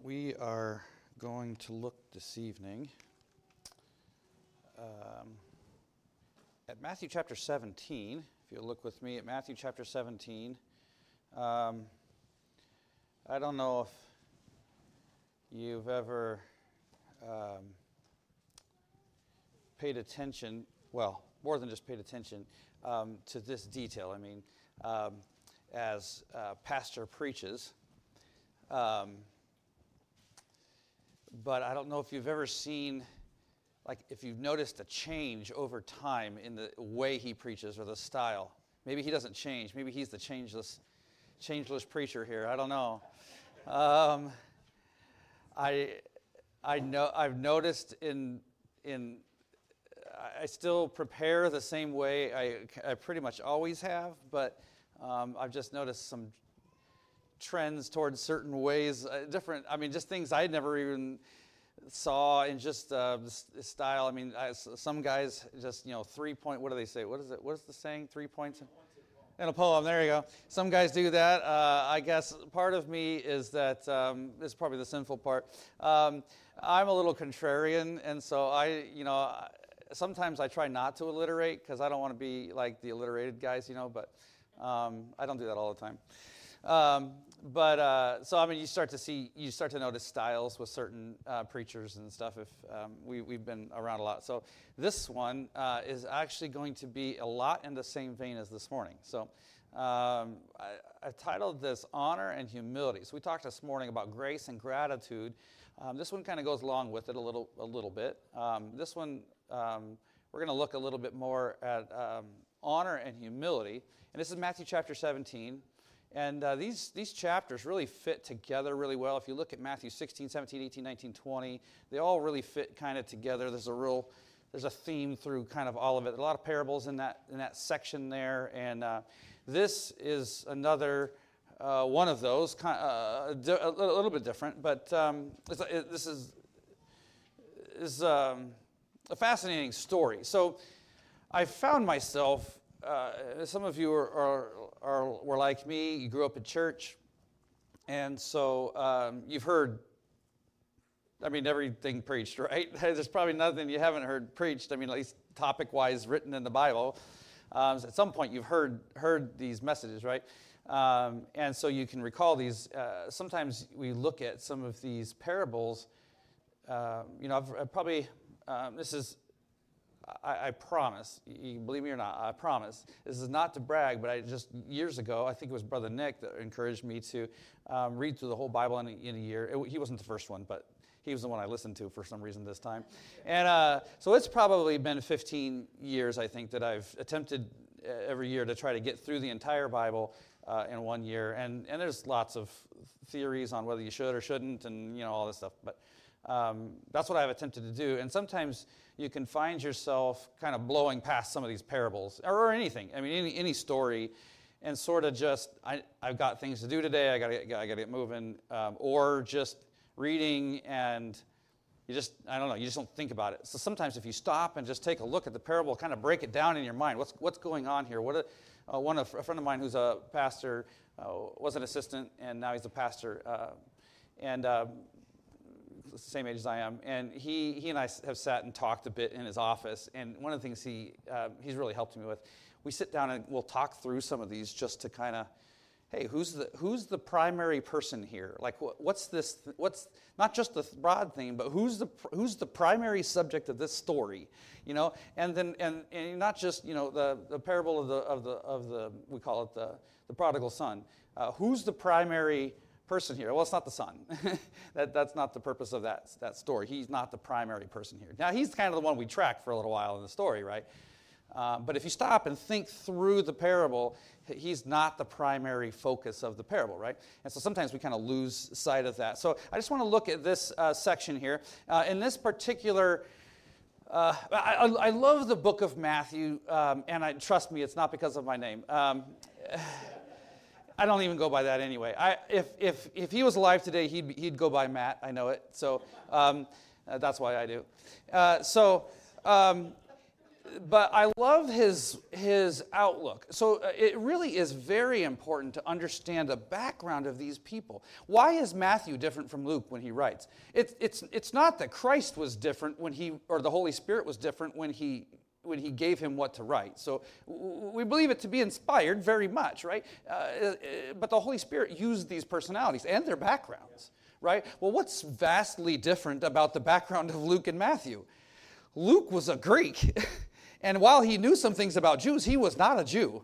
We are going to look this evening at Matthew chapter 17. If you'll look with me at Matthew chapter 17. I don't know if you've ever paid attention, well, more than just paid attention to this detail. I mean, as pastor preaches, but I don't know if you've ever seen, like if you've noticed a change over time in the way he preaches or the style. Maybe he doesn't change. Maybe he's the changeless preacher here. I don't know. I've noticed I still prepare the same way I pretty much always have, but I've just noticed some trends towards certain ways, different. I mean, just things I never even saw in just style. I mean, some guys just 3 point. What do they say? What is it? What is the saying? 3 points in a poem. There you go. Some guys do that. I guess part of me is that is probably the sinful part. I'm a little contrarian, and so sometimes I try not to alliterate because I don't want to be like the alliterated guys, but I don't do that all the time. So I mean, you start to notice styles with certain preachers and stuff. If we've been around a lot, so this one is actually going to be a lot in the same vein as this morning. So I titled this "Honor and Humility." So we talked this morning about grace and gratitude. This one kind of goes along with it a little bit. This one we're going to look a little bit more at honor and humility, and this is Matthew chapter 17. And these chapters really fit together really well. If you look at Matthew 16, 17, 18, 19, 20, they all really fit kind of together. There's a theme through kind of all of it. A lot of parables in that section there. And this is another one of those, a little bit different. But this is a fascinating story. So I found myself, some of you were like me. You grew up in church, and so you've heard, everything preached, right? There's probably nothing you haven't heard preached. At least topic-wise, written in the Bible. At some point, you've heard these messages, right? And so you can recall these. Sometimes we look at some of these parables. I've probably this is. I promise, you believe me or not, I promise. This is not to brag, but years ago, I think it was Brother Nick that encouraged me to read through the whole Bible in a year. He wasn't the first one, but he was the one I listened to for some reason this time. And so it's probably been 15 years, I think, that I've attempted every year to try to get through the entire Bible in 1 year. And there's lots of theories on whether you should or shouldn't and, all this stuff. But that's what I've attempted to do. And sometimes you can find yourself kind of blowing past some of these parables or anything. Any story, and sort of just I've got things to do today. I gotta get moving, or just reading and you just don't think about it. So sometimes if you stop and just take a look at the parable, kind of break it down in your mind. What's going on here? A friend of mine who's a pastor was an assistant and now he's a pastor, and same age as I am, and he and I have sat and talked a bit in his office, and one of the things he's really helped me with, we sit down and we'll talk through some of these just to kind of, hey, who's the primary person here? Like, what's not just the broad theme, but who's the primary subject of this story, And then and not just the parable of the we call it the prodigal son. Who's the primary person here? Well, it's not the son. That's not the purpose of that story. He's not the primary person here. Now, he's kind of the one we track for a little while in the story, right? But if you stop and think through the parable, he's not the primary focus of the parable, right? And so sometimes we kind of lose sight of that. So I just want to look at this section here. In this particular, I love the book of Matthew, and trust me, it's not because of my name. I don't even go by that anyway. If he was alive today, he'd go by Matt. I know it. So that's why I do. but I love his outlook. So it really is very important to understand the background of these people. Why is Matthew different from Luke when he writes? It's not that Christ was different or the Holy Spirit was different when he gave him what to write. So we believe it to be inspired very much, right? But the Holy Spirit used these personalities and their backgrounds, right? Well, what's vastly different about the background of Luke and Matthew? Luke was a Greek. And while he knew some things about Jews, he was not a Jew.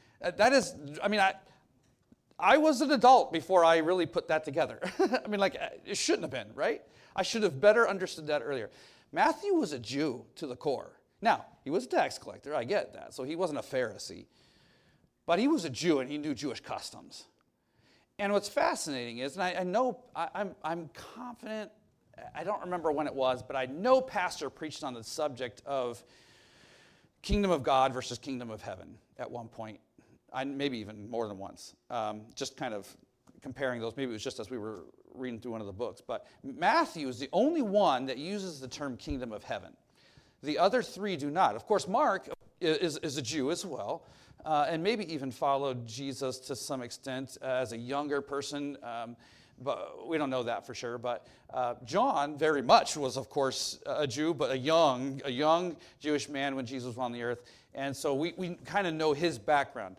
I was an adult before I really put that together. It shouldn't have been, right? I should have better understood that earlier. Matthew was a Jew to the core. Now, he was a tax collector, I get that, so he wasn't a Pharisee. But he was a Jew and he knew Jewish customs. And what's fascinating is, and I'm confident, I don't remember when it was, but I know pastor preached on the subject of kingdom of God versus kingdom of heaven at one point, maybe even more than once, just kind of comparing those. Maybe it was just as we were reading through one of the books. But Matthew is the only one that uses the term kingdom of heaven. The other three do not. Of course, Mark is a Jew as well, and maybe even followed Jesus to some extent as a younger person, but we don't know that for sure. But John very much was, of course, a Jew, but a young Jewish man when Jesus was on the earth. And so we kind of know his background.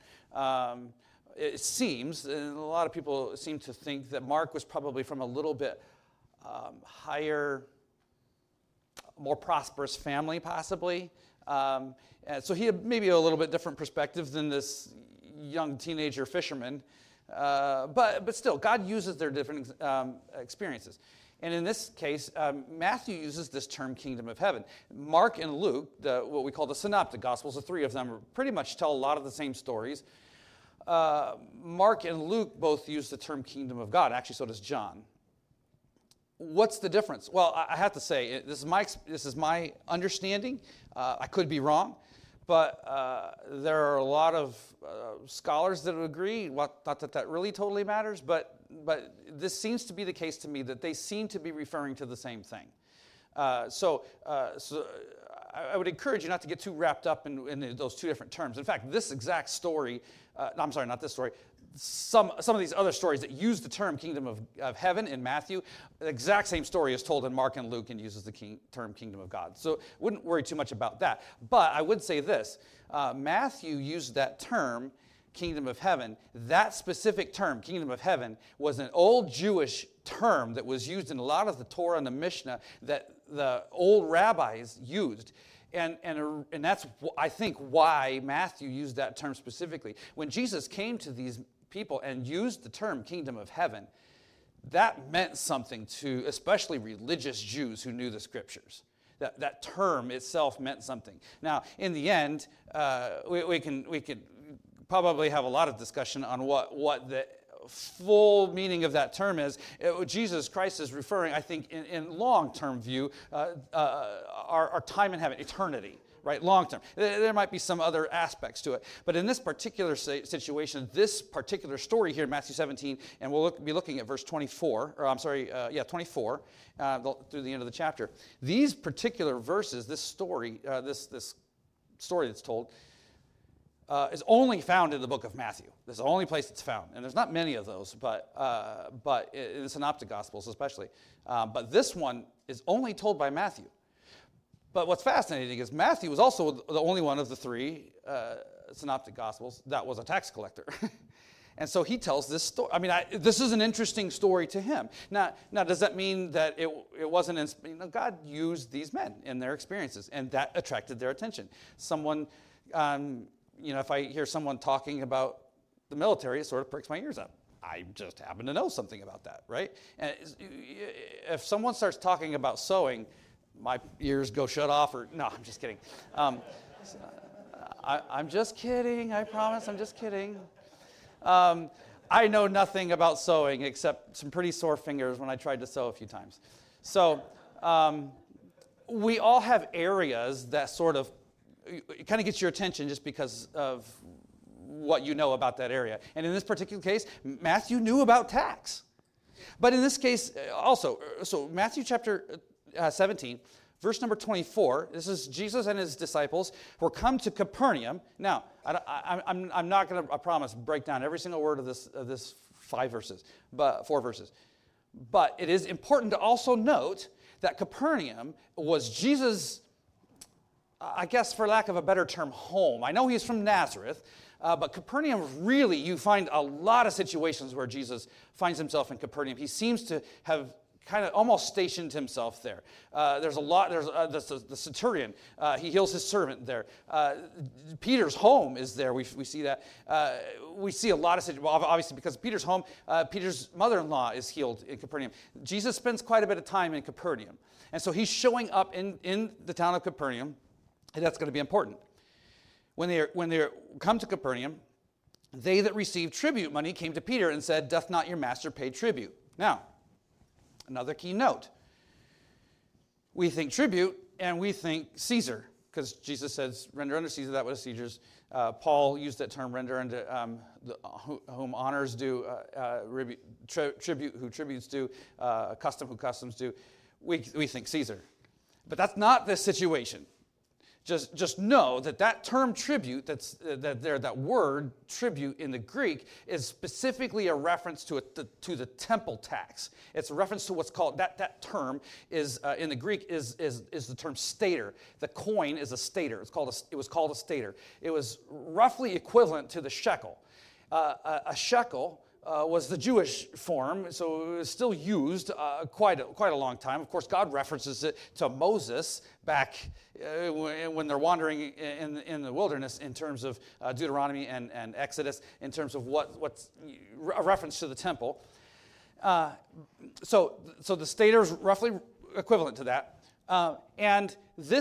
It seems, and a lot of people seem to think that Mark was probably from a little bit higher, more prosperous family, possibly. And so he had maybe a little bit different perspective than this young teenager fisherman. But still, God uses their different experiences. And in this case, Matthew uses this term kingdom of heaven. Mark and Luke, what we call the synoptic gospels, the three of them pretty much tell a lot of the same stories. Mark and Luke both use the term kingdom of God. Actually, so does John. What's the difference? Well, I have to say, this is my understanding. I could be wrong. But there are a lot of scholars that would agree, not that really totally matters, but this seems to be the case to me, that they seem to be referring to the same thing. So I would encourage you not to get too wrapped up in those two different terms. In fact, this exact story, I'm sorry, not this story, some of these other stories that use the term kingdom of heaven in Matthew, the exact same story is told in Mark and Luke and uses the term kingdom of God. So wouldn't worry too much about that. But I would say this, Matthew used that term, kingdom of heaven. That specific term, kingdom of heaven, was an old Jewish term that was used in a lot of the Torah and the Mishnah that the old rabbis used. And that's, I think, why Matthew used that term specifically. When Jesus came to these people and used the term kingdom of heaven, that meant something to especially religious Jews who knew the scriptures. That term itself meant something. Now, in the end, we could probably have a lot of discussion on what the full meaning of that term is. Jesus Christ is referring, I think, in long-term view, our time in heaven, eternity. Right, long term. There might be some other aspects to it. But in this particular situation, this particular story here in Matthew 17, and we'll be looking at verse 24, 24, through the end of the chapter. These particular verses, this story, this story that's told, is only found in the book of Matthew. This is the only place it's found. And there's not many of those, but in the Synoptic Gospels especially. But this one is only told by Matthew. But what's fascinating is Matthew was also the only one of the three Synoptic Gospels that was a tax collector. And so he tells this story. This is an interesting story to him. Now, does that mean that it wasn't, God used these men in their experiences, and that attracted their attention. Someone, if I hear someone talking about the military, it sort of pricks my ears up. I just happen to know something about that, right? And if someone starts talking about sewing, my ears go shut off, no, I'm just kidding. I'm just kidding, I promise, I'm just kidding. I know nothing about sewing except some pretty sore fingers when I tried to sew a few times. So we all have areas that sort of, it kind of gets your attention just because of what you know about that area. And in this particular case, Matthew knew about tax. But in this case also, so Matthew chapter 17, Verse number 24, this is Jesus and his disciples were come to Capernaum. Now, I'm not going to, I promise, break down every single word of this 4 verses. But it is important to also note that Capernaum was Jesus', I guess for lack of a better term, home. I know he's from Nazareth, but Capernaum really, you find a lot of situations where Jesus finds himself in Capernaum. He seems to have kind of almost stationed himself there. There's the centurion, he heals his servant there. Peter's home is there, we see that. We see a lot of situations, obviously because of Peter's home, Peter's mother-in-law is healed in Capernaum. Jesus spends quite a bit of time in Capernaum. And so he's showing up in the town of Capernaum, and that's going to be important. When they come to Capernaum, they that received tribute money came to Peter and said, "Doth not your master pay tribute?" Now, another key note. We think tribute and we think Caesar, because Jesus says, "Render unto Caesar that what is Caesar's." Paul used that term, "Render unto whom honors due, tribute who tributes due, custom who customs due." We think Caesar. But that's not the situation. Just know that term tribute, that word tribute in the Greek is specifically a reference to the temple tax. It's a reference to what's called, that term is in the Greek is the term stater. The coin is a stater. It was called a stater. It was roughly equivalent to the shekel. A shekel was the Jewish form, so it was still used quite a long time. Of course, God references it to Moses back when they're wandering in the wilderness in terms of Deuteronomy and Exodus, in terms of what's a reference to the temple. So the stater is roughly equivalent to that. And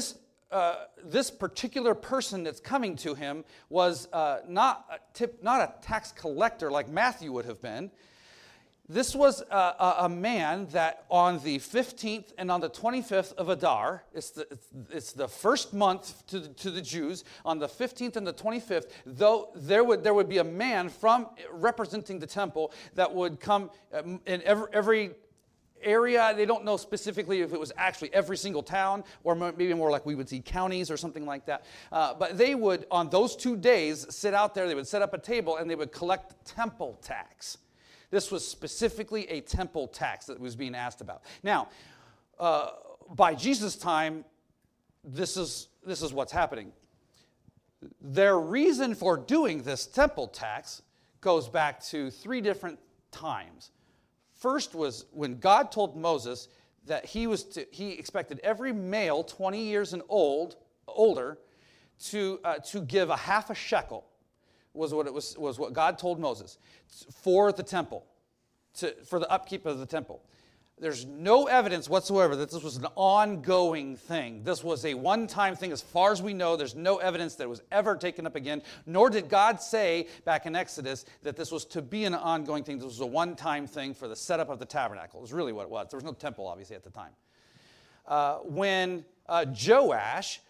this particular person that's coming to him was not a tax collector like Matthew would have been. This was a man that on the 15th and on the 25th of Adar, it's the first month to the Jews, on the 15th and the 25th, though there would be a man from representing the temple that would come in every area. They don't know specifically if it was actually every single town or maybe more like we would see counties or something like that. But they would, on those 2 days, sit out there. They would set up a table and they would collect temple tax. This was specifically a temple tax that was being asked about. Now, by Jesus' time, this is what's happening. Their reason for doing this temple tax goes back to 3 different times. First was when God told Moses that he expected every male 20 years and older to give a half a shekel, was what God told Moses for the temple, for the upkeep of the temple. There's no evidence whatsoever that this was an ongoing thing. This was a one-time thing. As far as we know, there's no evidence that it was ever taken up again, nor did God say back in Exodus that this was to be an ongoing thing. This was a one-time thing for the setup of the tabernacle. It was really what it was. There was no temple, obviously, at the time. When Joash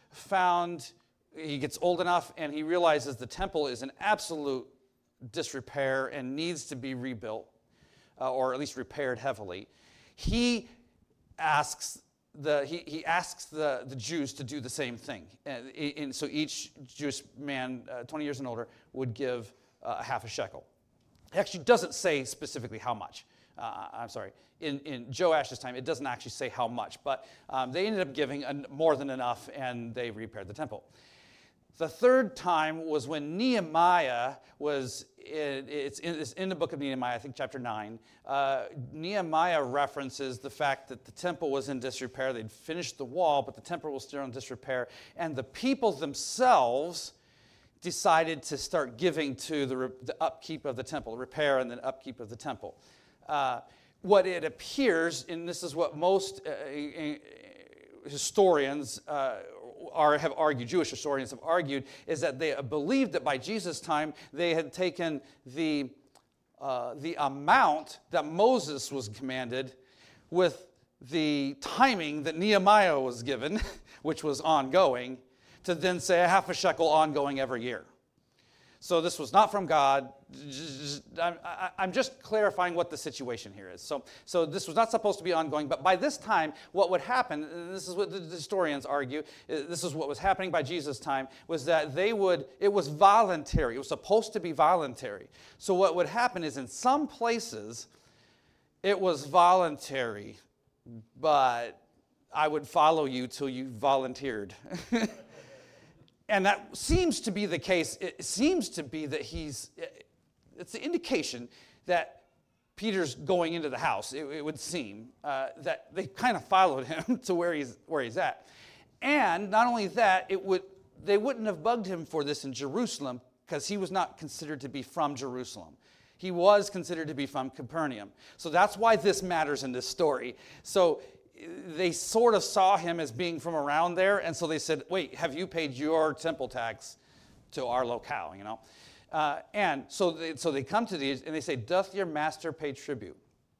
he gets old enough and he realizes the temple is in absolute disrepair and needs to be rebuilt, or at least repaired heavily, he asks the Jews to do the same thing. And so each Jewish man, 20 years and older, would give half a shekel. It actually doesn't say specifically how much. I'm sorry. In Joash's time, it doesn't actually say how much, but they ended up giving more than enough, and they repaired the temple. The third time was when Nehemiah it's in the book of Nehemiah, I think chapter 9. Nehemiah references the fact that the temple was in disrepair. They'd finished the wall, but the temple was still in disrepair. And the people themselves decided to start giving to the upkeep of the temple, repair and the upkeep of the temple. What it appears, and this is what most historians have argued, Jewish historians have argued, is that they believed that by Jesus' time they had taken the amount that Moses was commanded with the timing that Nehemiah was given, which was ongoing, to then say a half a shekel ongoing every year. So this was not from God. I'm just clarifying what the situation here is. So this was not supposed to be ongoing, but by this time, what would happen, and this is what the historians argue, this is what was happening by Jesus' time, was that it was voluntary. It was supposed to be voluntary. So what would happen is in some places, it was voluntary, but I would follow you till you volunteered. And that seems to be the case. It seems to be that it's an indication that Peter's going into the house. It would seem that they kind of followed him to where he's at. And not only that, they wouldn't have bugged him for this in Jerusalem because he was not considered to be from Jerusalem. He was considered to be from Capernaum. So that's why this matters in this story. So they sort of saw him as being from around there, and so they said, wait, have you paid your temple tax to our locale, you know? And so they come to these, and they say, doth your master pay tribute?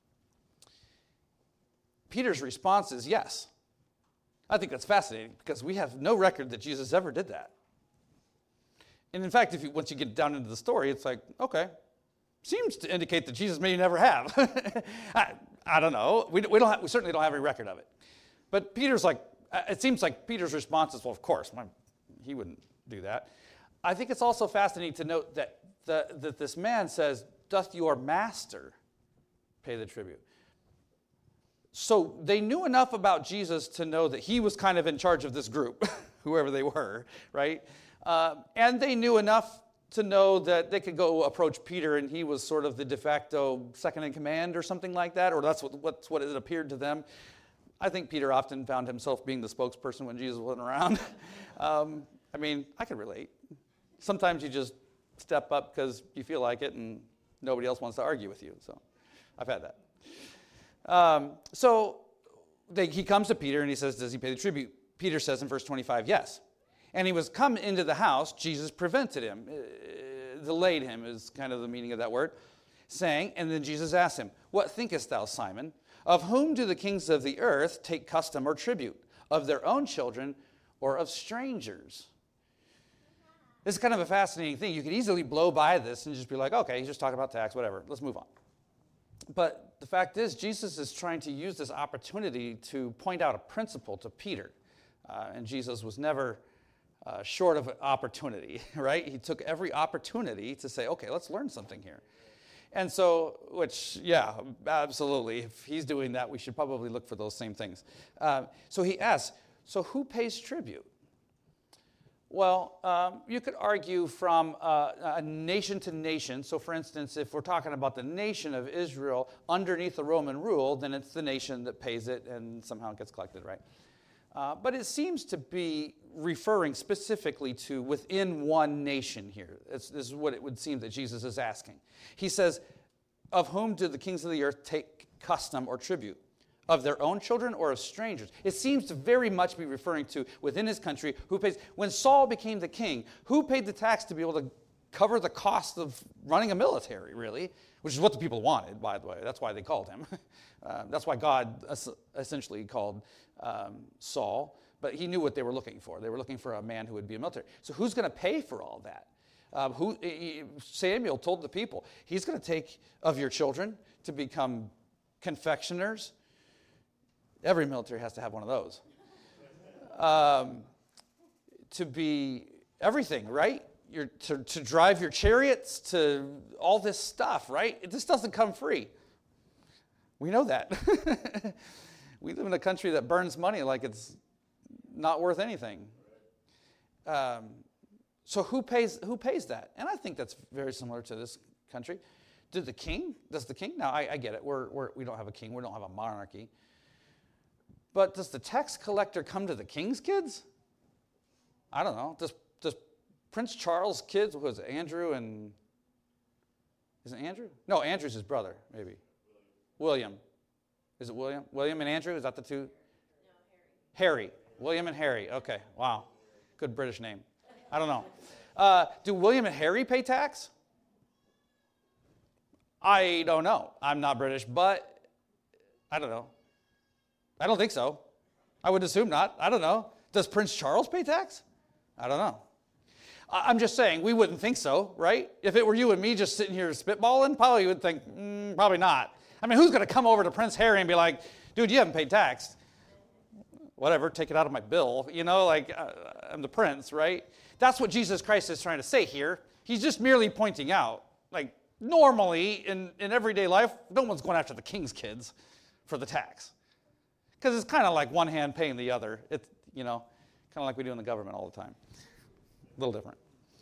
Peter's response is yes. I think that's fascinating, because we have no record that Jesus ever did that. And in fact, once you get down into the story, it's like, okay, seems to indicate that Jesus may never have. I don't know. We certainly don't have any record of it. But Peter's like, it seems like Peter's response is, well, of course, he wouldn't do that. I think it's also fascinating to note that this man says, doth your master pay the tribute? So they knew enough about Jesus to know that he was kind of in charge of this group, whoever they were, right? And they knew enough to know that they could go approach Peter and he was sort of the de facto second in command or something like that, or that's what it appeared to them. I think Peter often found himself being the spokesperson when Jesus wasn't around. I mean, I can relate. Sometimes you just step up because you feel like it and nobody else wants to argue with you. So I've had that. He comes to Peter and he says, does he pay the tribute? Peter says in verse 25, yes. And he was come into the house, Jesus prevented him, delayed him is kind of the meaning of that word, saying, and then Jesus asked him, what thinkest thou, Simon? Of whom do the kings of the earth take custom or tribute? Of their own children or of strangers? This is kind of a fascinating thing. You could easily blow by this and just be like, okay, he's just talking about tax, whatever, let's move on. But the fact is, Jesus is trying to use this opportunity to point out a principle to Peter. And Jesus was never short of an opportunity, right? He took every opportunity to say, okay, let's learn something here. And so, yeah, absolutely. If he's doing that, we should probably look for those same things. So he asks, so who pays tribute? Well, you could argue from a nation to nation. So, for instance, if we're talking about the nation of Israel underneath the Roman rule, then it's the nation that pays it and somehow it gets collected, right? But it seems to be referring specifically to within one nation here. This is what it would seem that Jesus is asking. He says, of whom do the kings of the earth take custom or tribute? Of their own children or of strangers? It seems to very much be referring to within his country, who pays. When Saul became the king, who paid the tax to be able to cover the cost of running a military, really? Which is what the people wanted, by the way. That's why they called him. That's why God essentially called Saul. But he knew what they were looking for. They were looking for a man who would be a military. So who's going to pay for all that? Samuel told the people, he's going to take of your children to become confectioners. Every military has to have one of those. To be everything, right? To drive your chariots, to all this stuff, right? This doesn't come free. We know that. We live in a country that burns money like it's not worth anything. So who pays that? And I think that's very similar to this country. Does the king? Now, I get it. We don't have a king. We don't have a monarchy. But does the tax collector come to the king's kids? I don't know. Does Prince Charles' kids, what was it, Andrew and... Is it Andrew? No, Andrew's his brother, maybe. William. Is it William? William and Andrew? Is that the two? No, Harry. William and Harry. Okay, wow. Good British name. I don't know. Do William and Harry pay tax? I don't know. I'm not British, but I don't know. I don't think so. I would assume not. I don't know. Does Prince Charles pay tax? I don't know. I'm just saying, we wouldn't think so, right? If it were you and me just sitting here spitballing, probably would think, probably not. I mean, who's going to come over to Prince Harry and be like, dude, you haven't paid tax. Whatever, take it out of my bill. I'm the prince, right? That's what Jesus Christ is trying to say here. He's just merely pointing out, like, normally in everyday life, no one's going after the king's kids for the tax. Because it's kind of like one hand paying the other. It's, kind of like we do in the government all the time. A little different.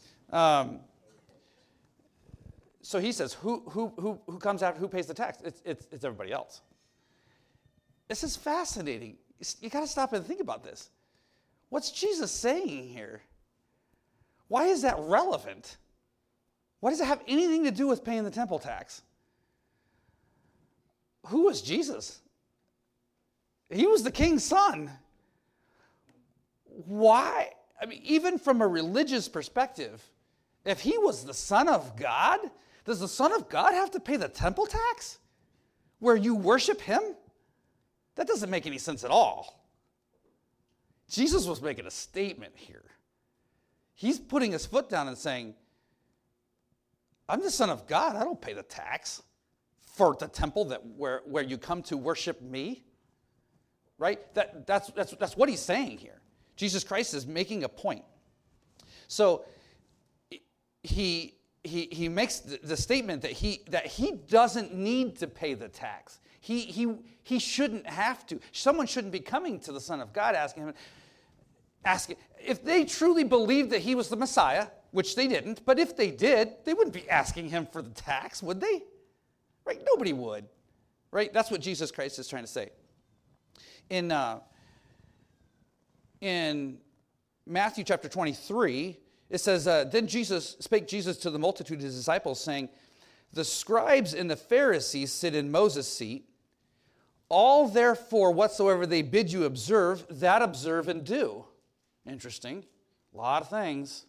So he says, who comes after, who pays the tax? It's everybody else. This is fascinating. You got to stop and think about this. What's Jesus saying here? Why is that relevant? Why does it have anything to do with paying the temple tax? Who was Jesus? He was the king's son. Why? I mean, even from a religious perspective, if he was the Son of God, does the Son of God have to pay the temple tax where you worship him? That doesn't make any sense at all. Jesus was making a statement here. He's putting his foot down and saying, I'm the Son of God. I don't pay the tax for the temple where you come to worship me. Right? That's what he's saying here. Jesus Christ is making a point. So he makes the statement that he doesn't need to pay the tax. He shouldn't have to. Someone shouldn't be coming to the Son of God asking if they truly believed that he was the Messiah, which they didn't, but if they did, they wouldn't be asking him for the tax, would they? Right? Nobody would. Right? That's what Jesus Christ is trying to say. In Matthew chapter 23, it says, Then spake Jesus to the multitude of his disciples, saying, The scribes and the Pharisees sit in Moses' seat. All therefore whatsoever they bid you observe, that observe and do. Interesting. A lot of things.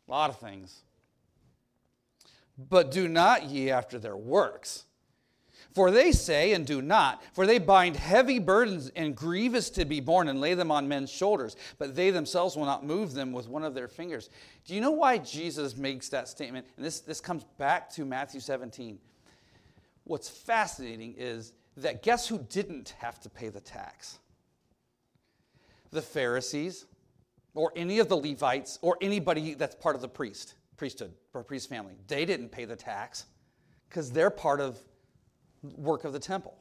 But do not ye after their works. For they say and do not, for they bind heavy burdens and grievous to be borne and lay them on men's shoulders, but they themselves will not move them with one of their fingers. Do you know why Jesus makes that statement? And this comes back to Matthew 17. What's fascinating is that guess who didn't have to pay the tax? The Pharisees, or any of the Levites, or anybody that's part of the priesthood, or priest family. They didn't pay the tax because they're part of work of the temple.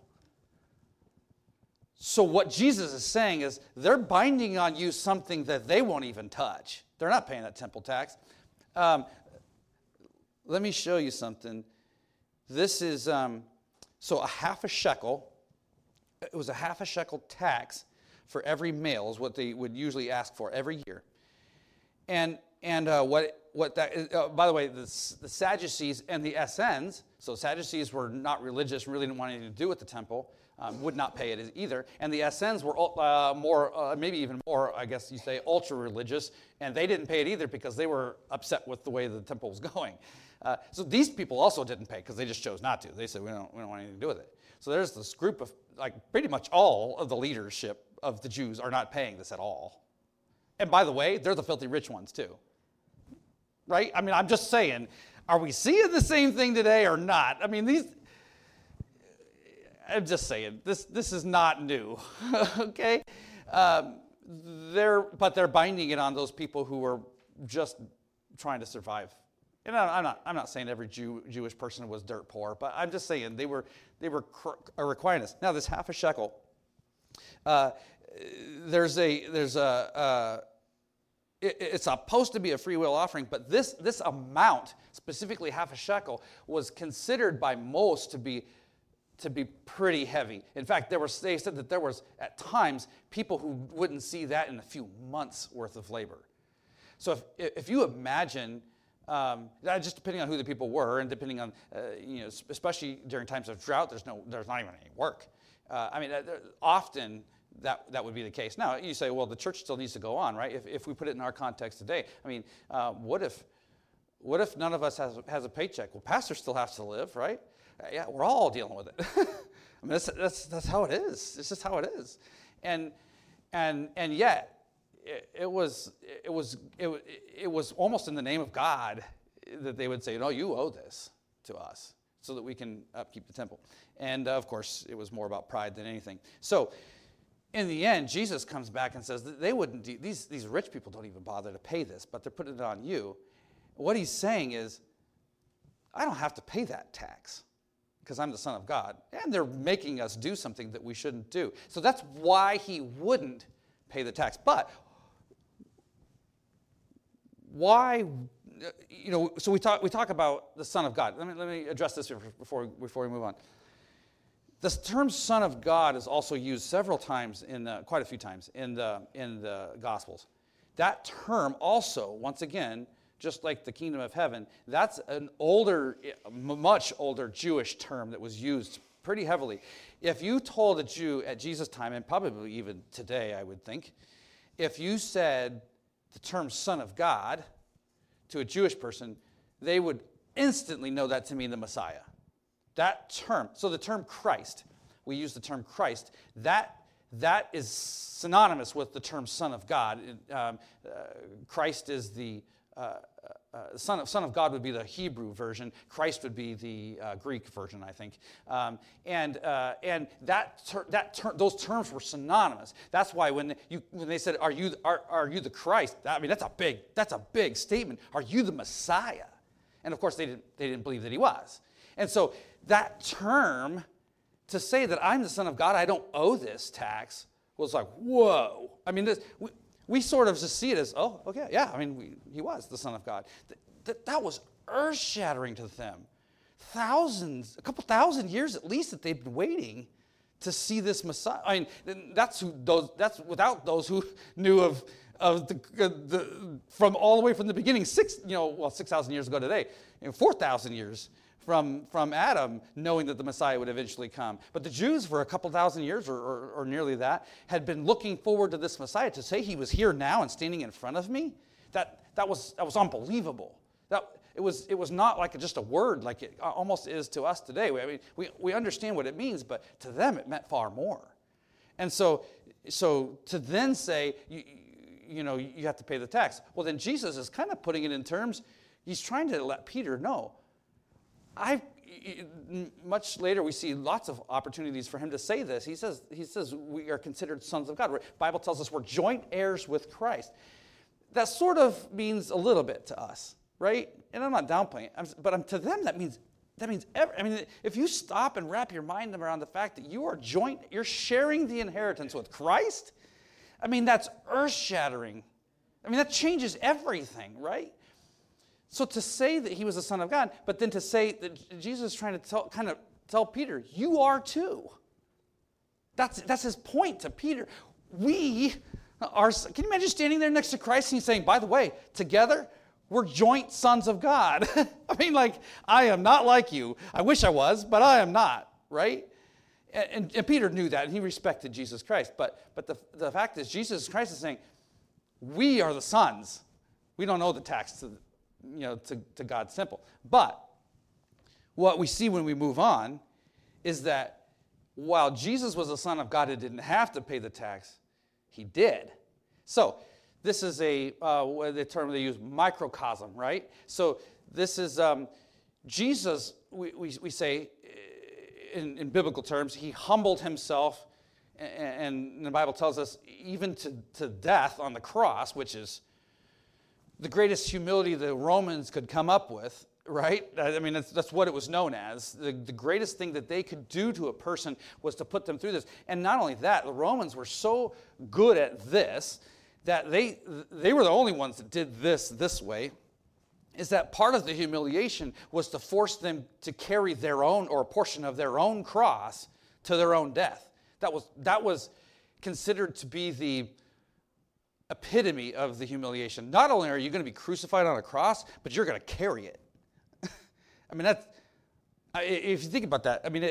So what Jesus is saying is they're binding on you something that they won't even touch. They're not paying that temple tax. Let me show you something. This is, so a half a shekel. It was a half a shekel tax for every male is what they would usually ask for every year. And what that is, by the way, the Sadducees and the Essenes, so Sadducees were not religious, really didn't want anything to do with the temple, would not pay it either. And the Essenes were more, maybe even more, I guess you say, ultra-religious, and they didn't pay it either because they were upset with the way the temple was going. So these people also didn't pay because they just chose not to. They said, we don't want anything to do with it. So there's this group of, like, pretty much all of the leadership of the Jews are not paying this at all. And by the way, they're the filthy rich ones too. Right? I mean, I'm just saying, are we seeing the same thing today or not? I mean, I'm just saying, this is not new, okay? They're binding it on those people who are just trying to survive. And I'm not saying every Jewish person was dirt poor, but I'm just saying they were requiring this. Now, this half a shekel, it's supposed to be a free will offering, but this amount, specifically half a shekel, was considered by most to be pretty heavy. In fact, they said that there was at times people who wouldn't see that in a few months worth of labor. So if you imagine, just depending on who the people were, and depending on especially during times of drought, there's not even any work. Often that would be the case. Now, you say, well, the church still needs to go on, right? If we put it in our context today. I mean, what if none of us has a paycheck? Well, pastor still has to live, right? Yeah, we're all dealing with it. I mean, that's how it is. It's just how it is. And yet, it was almost in the name of God that they would say, no, you owe this to us so that we can upkeep the temple. And of course, it was more about pride than anything. So in the end, Jesus comes back and says that they wouldn't do, these rich people don't even bother to pay this, but they're putting it on you. What he's saying is, I don't have to pay that tax because I'm the Son of God. And they're making us do something that we shouldn't do. So that's why he wouldn't pay the tax. But why, so we talk about the Son of God. Let me address this before we move on. The term Son of God is also used several times, quite a few times, in the Gospels. That term also, once again, just like the kingdom of heaven, that's an much older Jewish term that was used pretty heavily. If you told a Jew at Jesus' time, and probably even today, I would think, if you said the term Son of God to a Jewish person, they would instantly know that to mean the Messiah. That term, so the term Christ, we use the term Christ, that is synonymous with the term Son of God. Christ is the Son of God would be the Hebrew version. Christ would be the Greek version, I think. And those terms were synonymous. That's why when they said, "Are you the Christ?" I mean, that's a big statement. Are you the Messiah? And of course, they didn't believe that he was. And so that term, to say that I'm the Son of God, I don't owe this tax, was like, whoa. I mean, we sort of just see it as, oh, okay, yeah, I mean, he was the Son of God. That was earth-shattering to them. A couple thousand years at least that they've been waiting to see this Messiah. I mean, that's without those who knew of from all the way from the beginning, 6,000 years ago today, 4,000 years from Adam, knowing that the Messiah would eventually come. But the Jews, for a couple thousand years or nearly that, had been looking forward to this Messiah. To say he was here now and standing in front of me, that was unbelievable. It was not like just a word like it almost is to us today. I mean, we understand what it means, but to them it meant far more. And so to then say, you have to pay the tax. Well, then Jesus is kind of putting it in terms, he's trying to let Peter know. Much later, we see lots of opportunities for him to say this. He says we are considered sons of God. The Bible tells us we're joint heirs with Christ. That sort of means a little bit to us, right? And I'm not downplaying it, but to them that means if you stop and wrap your mind around the fact that you're sharing the inheritance with Christ, I mean, that's earth-shattering. I mean, that changes everything, right? So to say that he was the Son of God, but then to say that Jesus is trying to tell Peter, you are too. That's his point to Peter. We are, can you imagine standing there next to Christ and he's saying, by the way, together, we're joint sons of God. I mean, I am not like you. I wish I was, but I am not, right? And Peter knew that, and he respected Jesus Christ. But the fact is, Jesus Christ is saying, we are the sons. We don't owe the tax to God's temple. But what we see when we move on is that while Jesus was the Son of God and didn't have to pay the tax, he did. So this is the term they use, microcosm, right? So this is Jesus, we say, in biblical terms, he humbled himself, and the Bible tells us even to death on the cross, which is the greatest humility the Romans could come up with, right? I mean, that's what it was known as. The greatest thing that they could do to a person was to put them through this. And not only that, the Romans were so good at this that they were the only ones that did this way, is that part of the humiliation was to force them to carry their own, or a portion of their own cross, to their own death. That was considered to be the epitome of the humiliation. Not only are you going to be crucified on a cross, but you're going to carry it. I mean, if you think about that, I mean,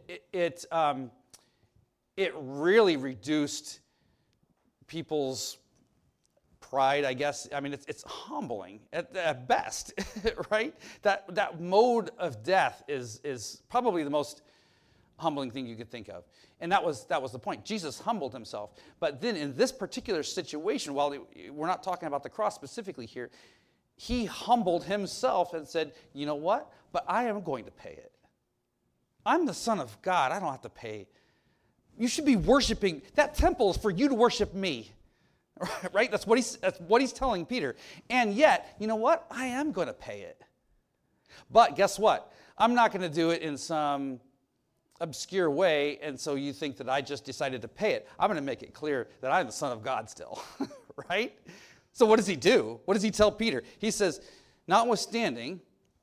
it really reduced people's pride, I guess. I mean, it's humbling at best, right? That mode of death is probably the most humbling thing you could think of. And that was the point. Jesus humbled himself. But then in this particular situation, while we're not talking about the cross specifically here, he humbled himself and said, you know what? But I am going to pay it. I'm the Son of God. I don't have to pay. You should be worshiping. That temple is for you to worship me. Right? That's what he's telling Peter. And yet, you know what? I am going to pay it. But guess what? I'm not going to do it in some obscure way, and so you think that I just decided to pay it. I'm going to make it clear that I'm the Son of God still. Right? So what does he do? What does he tell Peter? He says, notwithstanding,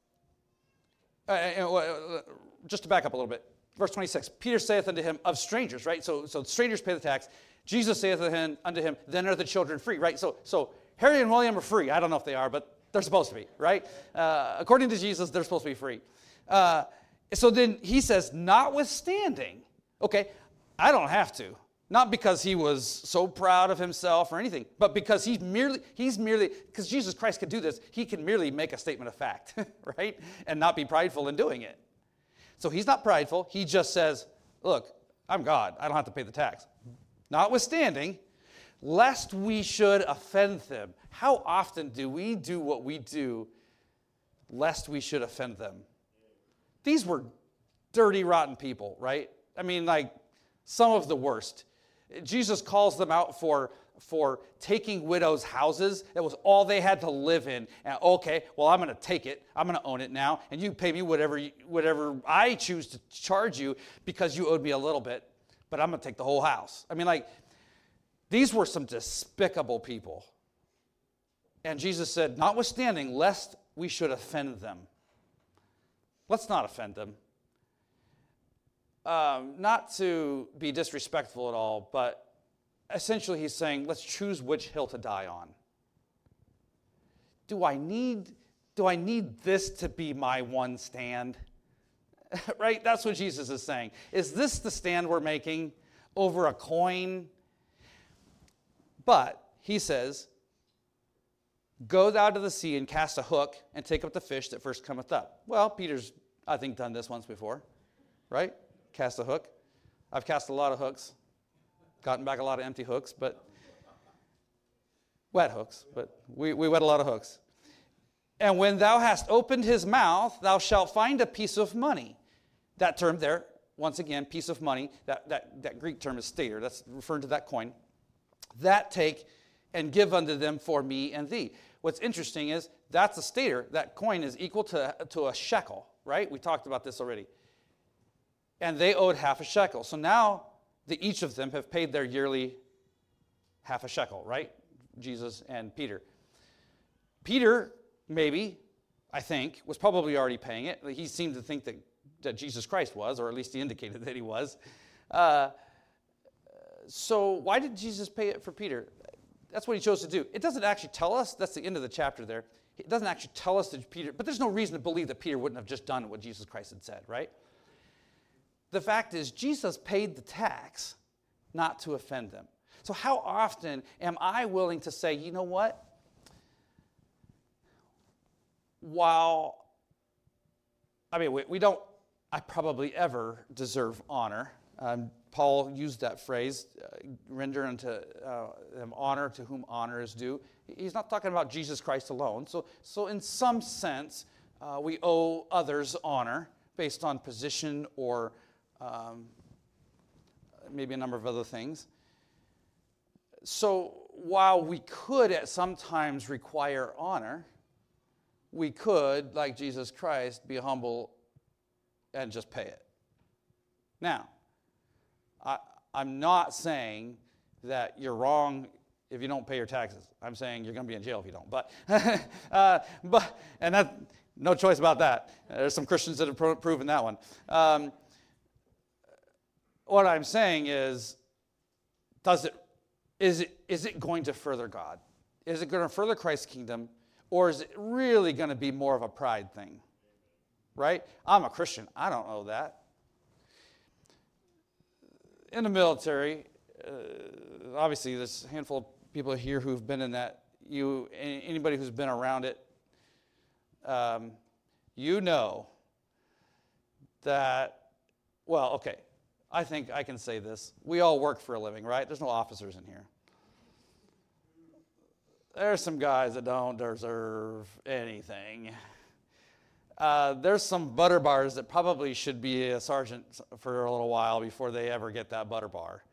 just to back up a little bit, verse 26, Peter saith unto him, of strangers, right? So strangers pay the tax. Jesus saith unto him, then are the children free, right? So Harry and William are free. I don't know if they are, but they're supposed to be, right? According to Jesus, they're supposed to be free. So then he says, notwithstanding, okay, I don't have to. Not because he was so proud of himself or anything, but because he's merely, because Jesus Christ could do this, he can merely make a statement of fact, right? And not be prideful in doing it. So he's not prideful. He just says, look, I'm God. I don't have to pay the tax. Notwithstanding, lest we should offend them. How often do we do what we do lest we should offend them? These were dirty, rotten people, right? I mean, like, some of the worst. Jesus calls them out for taking widows' houses. That was all they had to live in. And okay, well, I'm going to take it. I'm going to own it now. And you pay me whatever I choose to charge you because you owed me a little bit. But I'm going to take the whole house. I mean, like, these were some despicable people. And Jesus said, notwithstanding, lest we should offend them. Let's not offend them. Not to be disrespectful at all, but essentially he's saying, let's choose which hill to die on. Do I need this to be my one stand? Right? That's what Jesus is saying. Is this the stand we're making over a coin? But he says, go thou to the sea and cast a hook and take up the fish that first cometh up. Well, Peter's, I think, done this once before, right? Cast a hook. I've cast a lot of hooks, gotten back a lot of empty hooks, but wet hooks, but we wet a lot of hooks. And when thou hast opened his mouth, thou shalt find a piece of money. That term there, once again, piece of money, that Greek term is stater. That's referring to that coin. That take and give unto them for me and thee. What's interesting is that's a stater. That coin is equal to a shekel, right? We talked about this already. And they owed half a shekel. So now each of them have paid their yearly half a shekel, right? Jesus and Peter. Peter, maybe, I think, was probably already paying it. He seemed to think that Jesus Christ was, or at least he indicated that he was. So why did Jesus pay it for Peter? That's what he chose to do. It doesn't actually tell us. That's the end of the chapter there. It doesn't actually tell us that Peter, but there's no reason to believe that Peter wouldn't have just done what Jesus Christ had said, right? The fact is, Jesus paid the tax not to offend them. So how often am I willing to say, you know what? While, we don't, I probably ever deserve honor. Paul used that phrase, render unto them honor to whom honor is due. He's not talking about Jesus Christ alone. So in some sense, we owe others honor based on position or maybe a number of other things. So while we could at some times require honor, we could, like Jesus Christ, be humble and just pay it. Now, I'm not saying that you're wrong if you don't pay your taxes. I'm saying you're going to be in jail if you don't. But and that, no choice about that. There's some Christians that have proven that one. What I'm saying is, is it going to further God? Is it going to further Christ's kingdom? Or is it really going to be more of a pride thing? Right? I'm a Christian. I don't know that. In the military, obviously there's a handful of people here who've been in that. Anybody who's been around it, you know that Well, okay. I think I can say this. We all work for a living, right? There's no officers in here. There's some guys that don't deserve anything. There's some butter bars that probably should be a sergeant for a little while before they ever get that butter bar.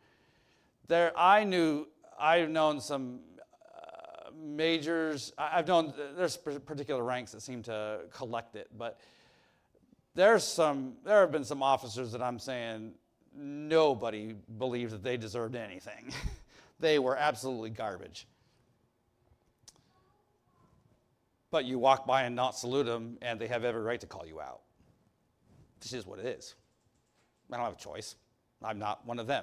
I've known some majors. There's particular ranks that seem to collect it, but there have been some officers that I'm saying nobody believed that they deserved anything. They were absolutely garbage. But you walk by and not salute them, and they have every right to call you out. This is what it is. I don't have a choice. I'm not one of them.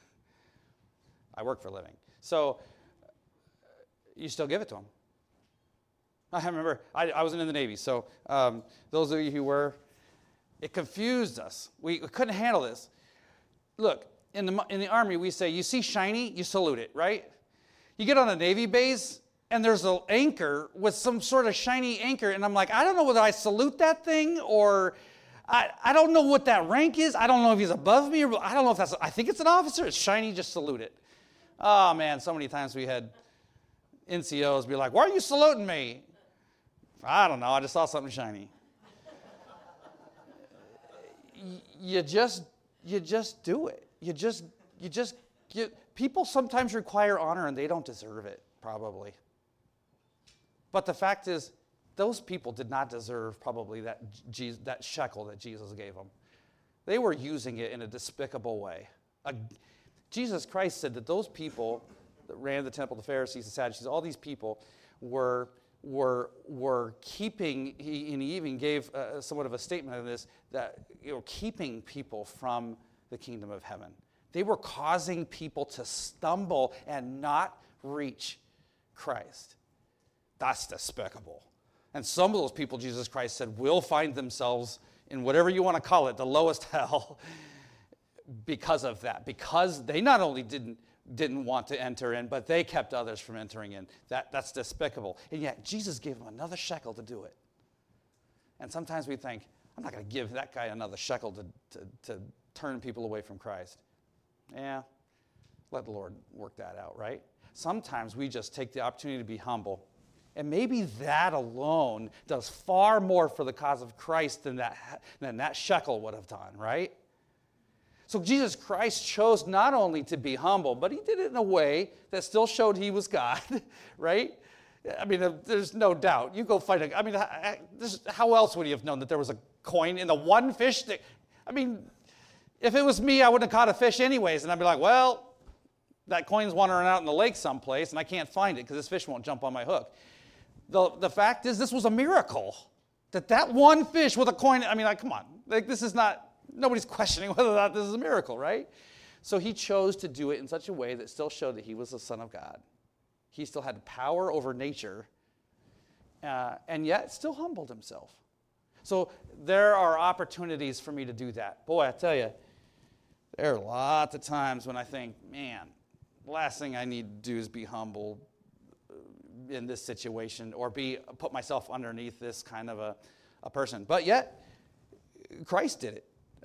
I work for a living. So you still give it to them. I remember, I wasn't in the Navy, so those of you who were, it confused us. We couldn't handle this. Look, in the Army, we say, you see shiny, you salute it, right? You get on a Navy base, and there's an anchor with some sort of shiny anchor, and I'm like, I don't know whether I salute that thing or I don't know what that rank is. I don't know if he's above me or I don't know if I think it's an officer. It's shiny, just salute it. Oh, man, so many times we had NCOs be like, why are you saluting me? I don't know, I just saw something shiny. You just do it. People sometimes require honor and they don't deserve it, probably. But the fact is, those people did not deserve probably that shekel that Jesus gave them. They were using it in a despicable way. Jesus Christ said that those people that ran the temple, the Pharisees, the Sadducees, all these people were keeping, and he even gave somewhat of a statement of this, that keeping people from the kingdom of heaven. They were causing people to stumble and not reach Christ. That's despicable. And some of those people, Jesus Christ said, will find themselves in whatever you want to call it, the lowest hell, because of that. Because they not only didn't want to enter in, but they kept others from entering in. That's despicable. And yet Jesus gave them another shekel to do it. And sometimes we think, I'm not going to give that guy another shekel to turn people away from Christ. Yeah, let the Lord work that out, right? Sometimes we just take the opportunity to be humble. And maybe that alone does far more for the cause of Christ than that shekel would have done, right? So Jesus Christ chose not only to be humble, but he did it in a way that still showed he was God, right? I mean, there's no doubt. You go find how else would he have known that there was a coin in the one fish? If it was me, I wouldn't have caught a fish anyways. And I'd be like, well, that coin's wandering out in the lake someplace, and I can't find it because this fish won't jump on my hook. The fact is, this was a miracle. That one fish with a coin, come on. This is not... Nobody's questioning whether or not this is a miracle, right? So he chose to do it in such a way that still showed that he was the Son of God. He still had power over nature, and yet still humbled himself. So there are opportunities for me to do that. Boy, I tell you, there are lots of times when I think, man, the last thing I need to do is be humble in this situation or put myself underneath this kind of a person. But yet, Christ did it.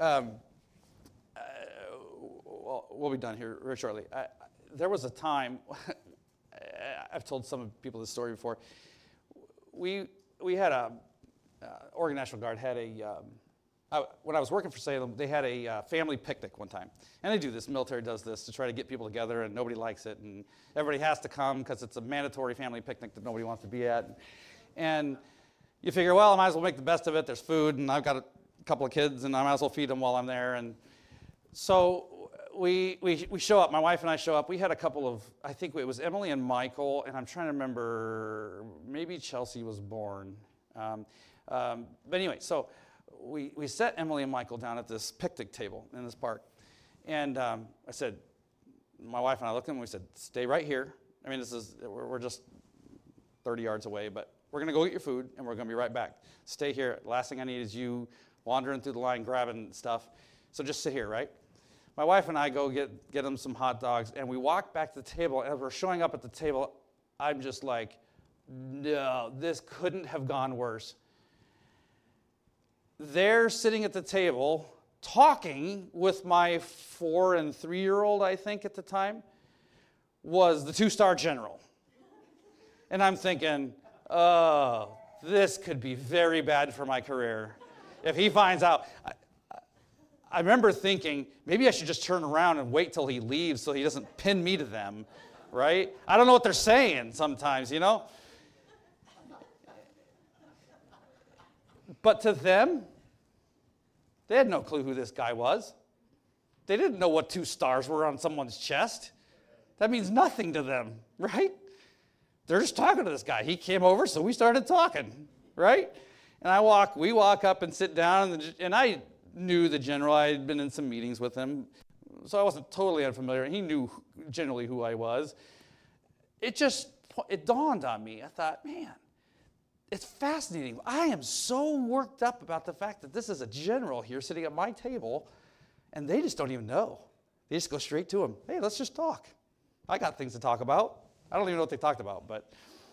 We'll be done here very shortly. There was a time, I've told some people this story before. We had Oregon National Guard had when I was working for Salem, they had a family picnic one time. And they do this, the military does this to try to get people together, and nobody likes it. And everybody has to come because it's a mandatory family picnic that nobody wants to be at. And you figure, well, I might as well make the best of it. There's food, and I've got a couple of kids, and I might as well feed them while I'm there. And so we show up. My wife and I show up. We had a couple of, I think it was Emily and Michael, and I'm trying to remember, maybe Chelsea was born. But anyway, so we set Emily and Michael down at this picnic table in this park. And I said, my wife and I looked at them and we said, stay right here. We're just 30 yards away, but we're going to go get your food, and we're going to be right back. Stay here. Last thing I need is you wandering through the line, grabbing stuff. So just sit here, right? My wife and I go get them some hot dogs, and we walk back to the table. And as we're showing up at the table, I'm just like, no, this couldn't have gone worse. They're sitting at the table talking with my 4- and 3-year-old, I think at the time, was the 2-star general. And I'm thinking, oh, this could be very bad for my career. If he finds out, I remember thinking, maybe I should just turn around and wait till he leaves so he doesn't pin me to them, right? I don't know what they're saying sometimes, you know? But to them, they had no clue who this guy was. They didn't know what 2 stars were on someone's chest. That means nothing to them, right? They're just talking to this guy. He came over, so we started talking, right? And we walk up and sit down, and I knew the general. I had been in some meetings with him, so I wasn't totally unfamiliar. He knew generally who I was. It dawned on me. I thought, man, it's fascinating. I am so worked up about the fact that this is a general here sitting at my table, and they just don't even know. They just go straight to him. Hey, let's just talk. I got things to talk about. I don't even know what they talked about, but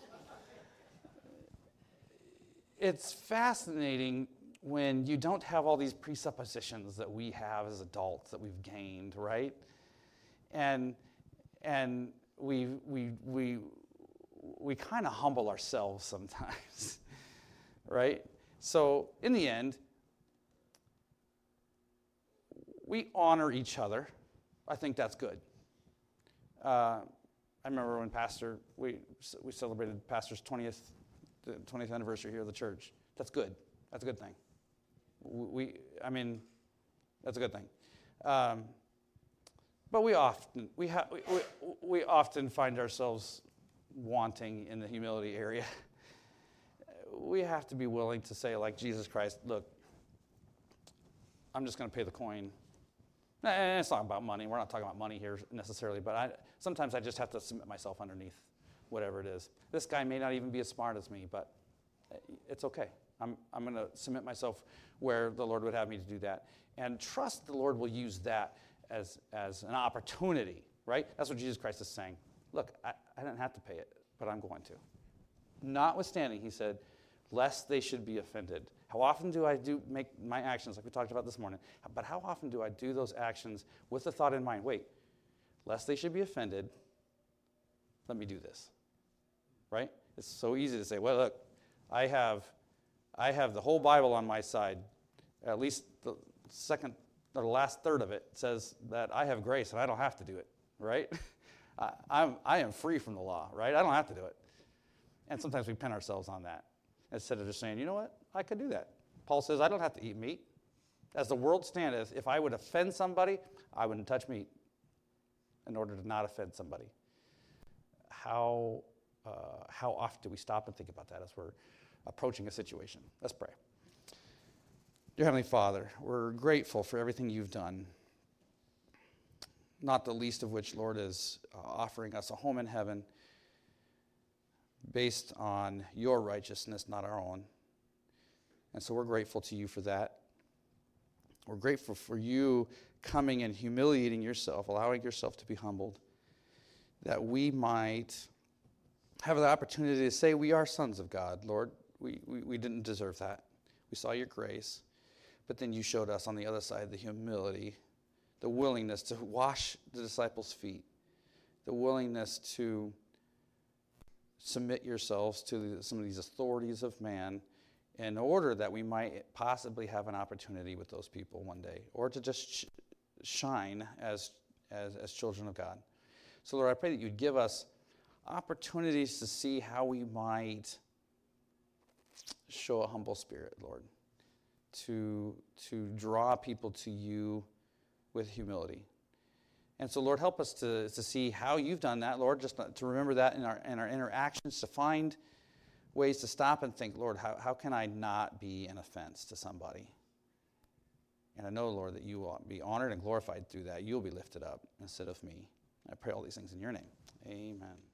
it's fascinating when you don't have all these presuppositions that we have as adults that we've gained, right? And we kind of humble ourselves sometimes, right? So in the end, we honor each other. I think that's good. I remember when we celebrated Pastor's 20th anniversary here at the church. That's good. That's a good thing. That's a good thing. But we often find ourselves wanting in the humility area. We have to be willing to say, like Jesus Christ, look, I'm just going to pay the coin. And it's not about money. We're not talking about money here necessarily, but sometimes I just have to submit myself underneath whatever it is. This guy may not even be as smart as me, but it's okay. I'm going to submit myself where the Lord would have me to do that, and trust the Lord will use that as an opportunity, right? That's what Jesus Christ is saying. Look, I didn't have to pay it, but I'm going to. Notwithstanding, he said, lest they should be offended. How often do I make my actions, like we talked about this morning, but how often do I do those actions with the thought in mind, wait, lest they should be offended, let me do this, right? It's so easy to say, well, look, I have the whole Bible on my side. At least the last third of it says that I have grace and I don't have to do it, right? I am free from the law, right? I don't have to do it. And sometimes we pin ourselves on that instead of just saying, you know what, I could do that. Paul says, I don't have to eat meat. As the world standeth, if I would offend somebody, I wouldn't touch meat in order to not offend somebody. How often do we stop and think about that as we're approaching a situation? Let's pray. Dear Heavenly Father, we're grateful for everything you've done, not the least of which, Lord, is offering us a home in heaven based on your righteousness, not our own. And so we're grateful to you for that. We're grateful for you coming and humiliating yourself, allowing yourself to be humbled, that we might have the opportunity to say we are sons of God, Lord. We didn't deserve that. We saw your grace, but then you showed us on the other side the humility, the willingness to wash the disciples' feet, the willingness to submit yourselves to some of these authorities of man in order that we might possibly have an opportunity with those people one day, or to just shine as children of God. So, Lord, I pray that you'd give us opportunities to see how we might show a humble spirit, Lord, to draw people to you with humility. And so, Lord, help us to see how you've done that, Lord, just to remember that in our interactions, to find ways to stop and think, Lord, how can I not be an offense to somebody? And I know, Lord, that you will be honored and glorified through that. You'll be lifted up instead of me. I pray all these things in your name. Amen.